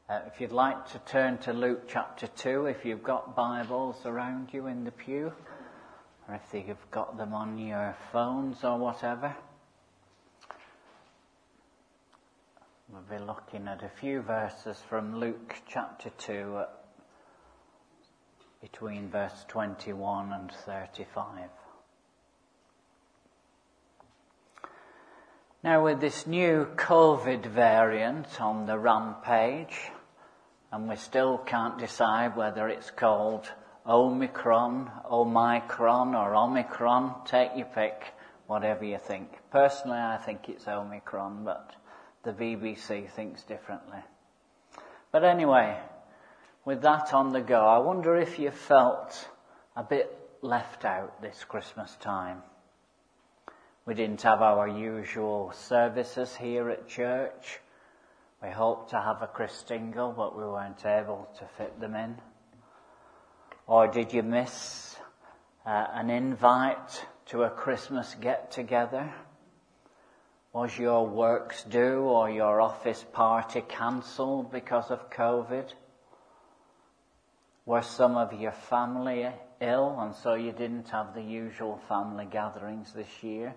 If you'd like to turn to Luke chapter 2, if you've got Bibles around you in the pew, or if you've got them on your phones or whatever, we'll be looking at a few verses from Luke chapter 2, between verse 21 and 35. Now, with this new COVID variant on the rampage, and we still can't decide whether it's called Omicron, or Omicron, take your pick, whatever you think. Personally, I think it's Omicron, but the BBC thinks differently. But anyway, with that on the go, I wonder if you felt a bit left out this Christmas time. We didn't have our usual services here at church. We hoped to have a Christingle, but we weren't able to fit them in. Or did you miss an invite to a Christmas get-together? Was your works due or your office party cancelled because of COVID? Were some of your family ill and so you didn't have the usual family gatherings this year?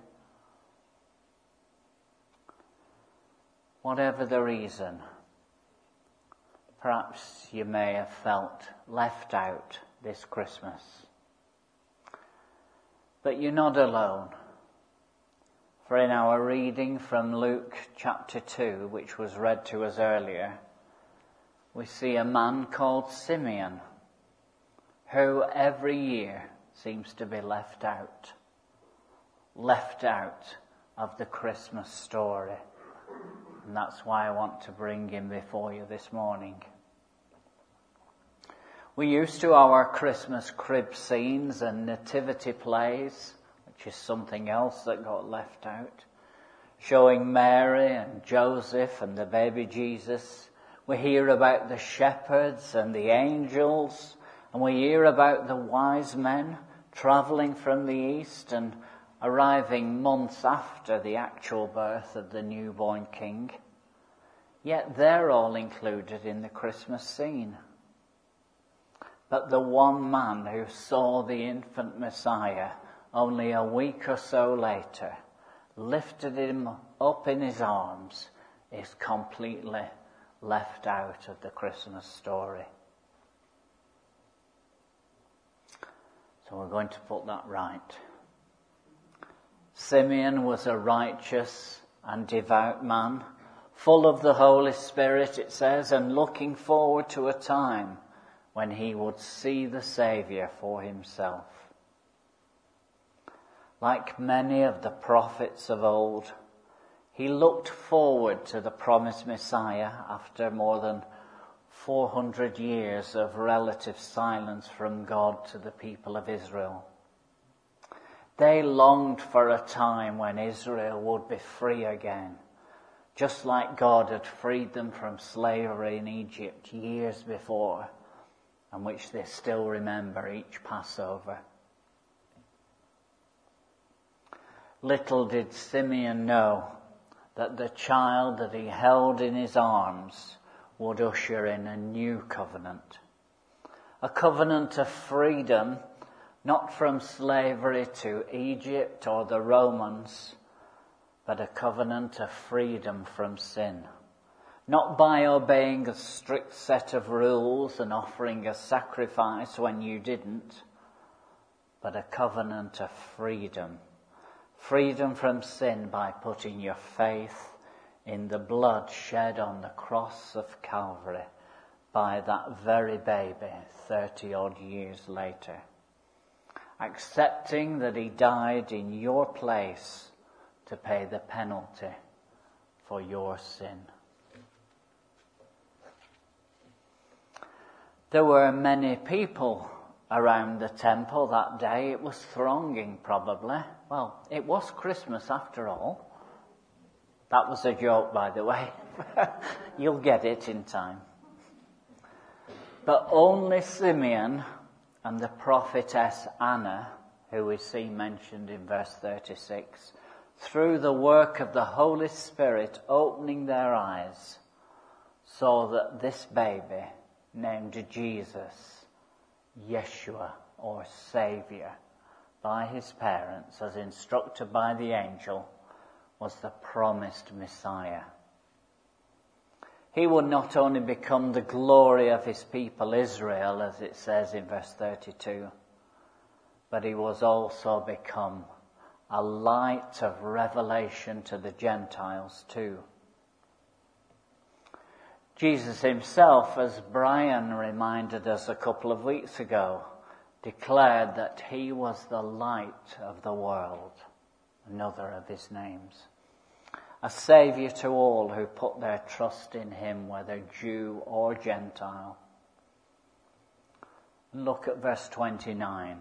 Whatever the reason, perhaps you may have felt left out this Christmas. But you're not alone. For in our reading from Luke chapter 2, which was read to us earlier, we see a man called Simeon, who every year seems to be left out of the Christmas story. And that's why I want to bring him before you this morning. We're used to our Christmas crib scenes and nativity plays, which is something else that got left out, showing Mary and Joseph and the baby Jesus. We hear about the shepherds and the angels, and we hear about the wise men travelling from the east and arriving months after the actual birth of the newborn king. Yet they're all included in the Christmas scene. But the one man who saw the infant Messiah only a week or so later, lifted him up in his arms, is completely left out of the Christmas story. So we're going to put that right. Simeon was a righteous and devout man, full of the Holy Spirit, it says, and looking forward to a time when he would see the Saviour for himself. Like many of the prophets of old, he looked forward to the promised Messiah after more than 400 years of relative silence from God to the people of Israel. They longed for a time when Israel would be free again, just like God had freed them from slavery in Egypt years before, and which they still remember each Passover. Little did Simeon know that the child that he held in his arms would usher in a new covenant, a covenant of freedom, not from slavery to Egypt or the Romans, but a covenant of freedom from sin. Not by obeying a strict set of rules and offering a sacrifice when you didn't, but a covenant of freedom. Freedom from sin by putting your faith in the blood shed on the cross of Calvary by that very baby 30-odd years later. Accepting that he died in your place to pay the penalty for your sin. There were many people around the temple that day. It was thronging, probably. Well, it was Christmas after all. That was a joke, by the way. You'll get it in time. But only Simeon and the prophetess Anna, who we see mentioned in verse 36, through the work of the Holy Spirit opening their eyes, saw that this baby, named Jesus, Yeshua, or Saviour, by his parents, as instructed by the angel, was the promised Messiah. He would not only become the glory of his people Israel, as it says in verse 32, but he was also become a light of revelation to the Gentiles too. Jesus himself, as Brian reminded us a couple of weeks ago, declared that he was the light of the world, another of his names. A saviour to all who put their trust in him, whether Jew or Gentile. Look at verse 29.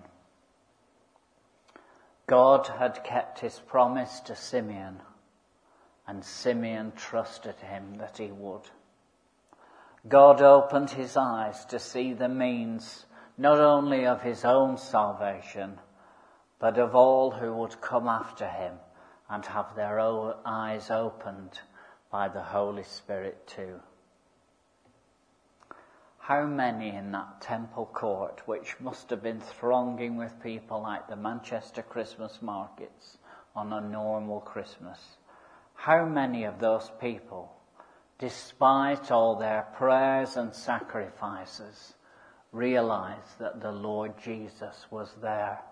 God had kept his promise to Simeon, and Simeon trusted him that he would. God opened his eyes to see the means not only of his own salvation, but of all who would come after him and have their own eyes opened by the Holy Spirit too. How many in that temple court, which must have been thronging with people like the Manchester Christmas markets on a normal Christmas, how many of those people, despite all their prayers and sacrifices, realized that the Lord Jesus was there?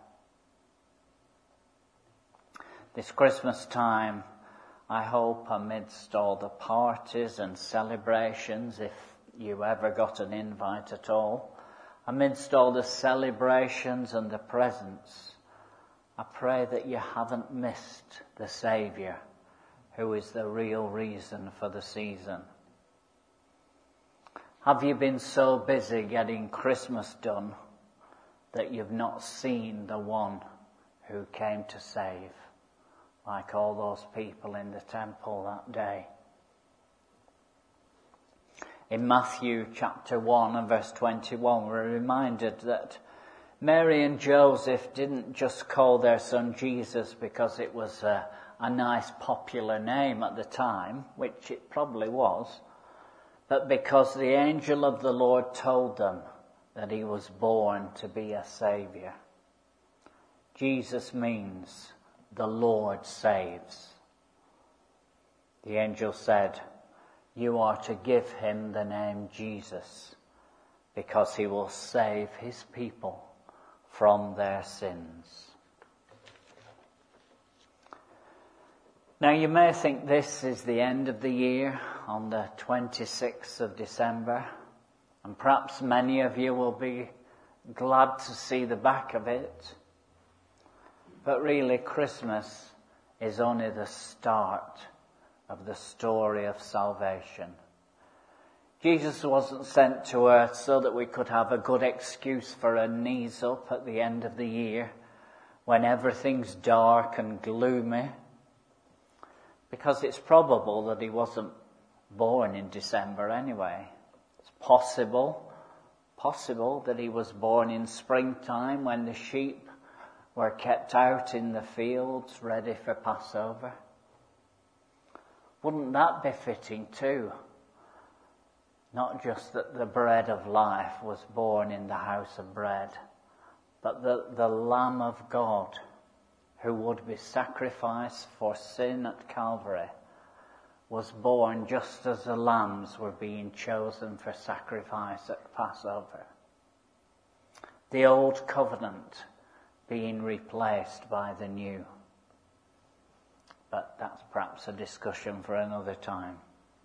This Christmas time, I hope amidst all the parties and celebrations, if you ever got an invite at all, amidst all the celebrations and the presents, I pray that you haven't missed the Saviour, who is the real reason for the season. Have you been so busy getting Christmas done that you've not seen the one who came to save, like all those people in the temple that day? In Matthew chapter 1 and verse 21, we're reminded that Mary and Joseph didn't just call their son Jesus because it was a nice popular name at the time, which it probably was, but because the angel of the Lord told them that he was born to be a saviour. Jesus means the Lord saves. The angel said, "You are to give him the name Jesus, because he will save his people from their sins." Now you may think this is the end of the year on the 26th of December, and perhaps many of you will be glad to see the back of it. But really, Christmas is only the start of the story of salvation. Jesus wasn't sent to earth so that we could have a good excuse for a knees up at the end of the year when everything's dark and gloomy, because it's probable that he wasn't born in December anyway. It's possible that he was born in springtime when the sheep were kept out in the fields ready for Passover. Wouldn't that be fitting too? Not just that the bread of life was born in the house of bread, but the Lamb of God who would be sacrificed for sin at Calvary was born just as the lambs were being chosen for sacrifice at Passover. The old covenant being replaced by the new. But that's perhaps a discussion for another time.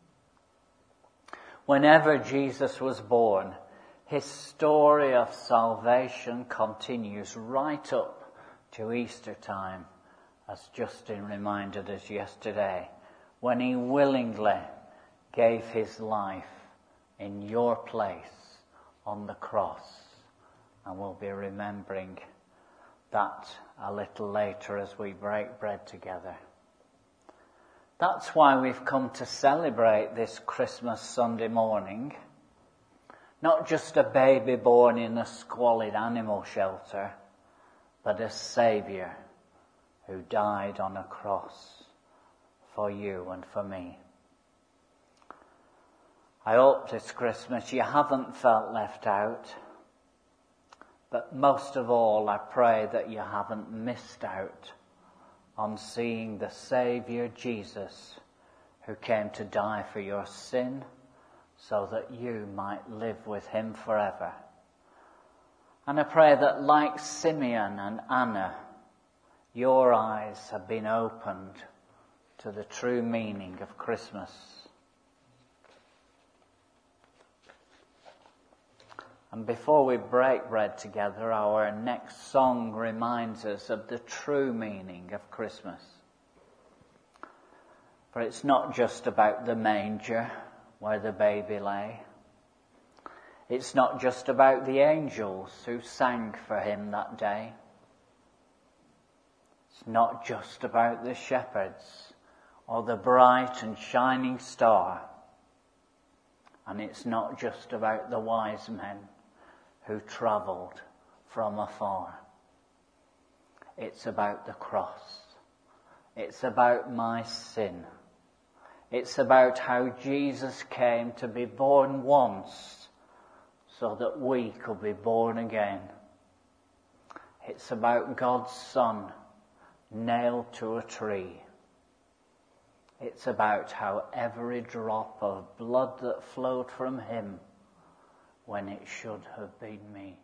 Whenever Jesus was born, his story of salvation continues right up to Easter time, as Justin reminded us yesterday, when he willingly gave his life in your place on the cross. And we'll be remembering that a little later as we break bread together. That's why we've come to celebrate this Christmas Sunday morning. Not just a baby born in a squalid animal shelter, but a Saviour who died on a cross for you and for me. I hope this Christmas you haven't felt left out, but most of all I pray that you haven't missed out on seeing the Saviour Jesus who came to die for your sin so that you might live with him forever. And I pray that like Simeon and Anna, your eyes have been opened to the true meaning of Christmas. And before we break bread together, our next song reminds us of the true meaning of Christmas. For it's not just about the manger where the baby lay. It's not just about the angels who sang for him that day. It's not just about the shepherds or the bright and shining star. And it's not just about the wise men who travelled from afar. It's about the cross. It's about my sin. It's about how Jesus came to be born once so that we could be born again. It's about God's Son nailed to a tree. It's about how every drop of blood that flowed from him when it should have been me.